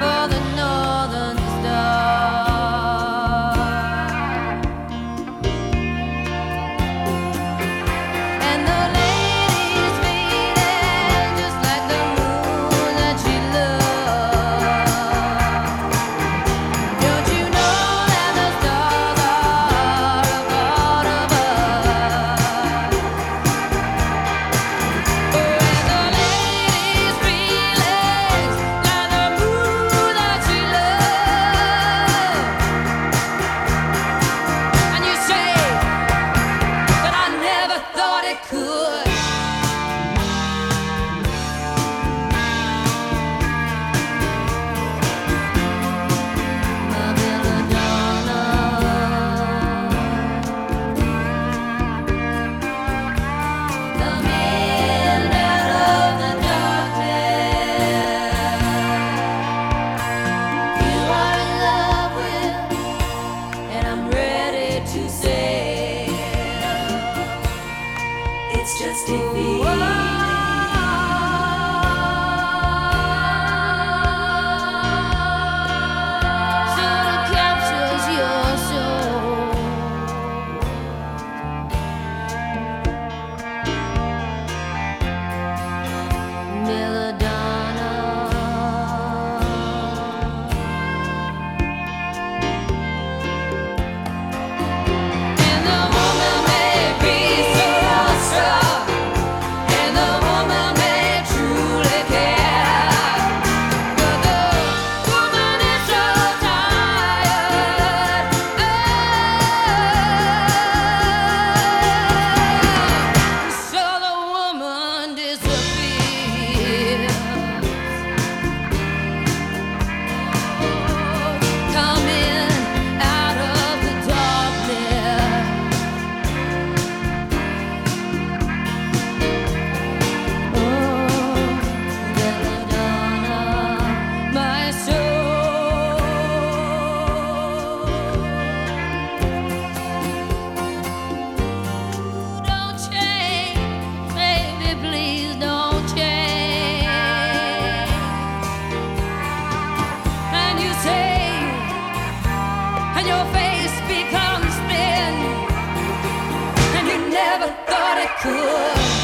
for the northern star. And the lady's feeling just like the moon that she loved. Don't you know that the stars are a part of us? Oh, and the lady's feeling like the moon that she loved. And you say, but I never thought it could. My belladonna, come in out of the darkness. You are in love with, and I'm ready to say, it's just a feeling. Sort of captures your soul. And the woman may be so strong, and the woman may truly care, but the woman is so tired. So the woman disappears. Coming out of the darkness. Oh, belladonna, my soul. Don't change, baby, please don't change. And you say, and your face becomes thin, and you never thought it could.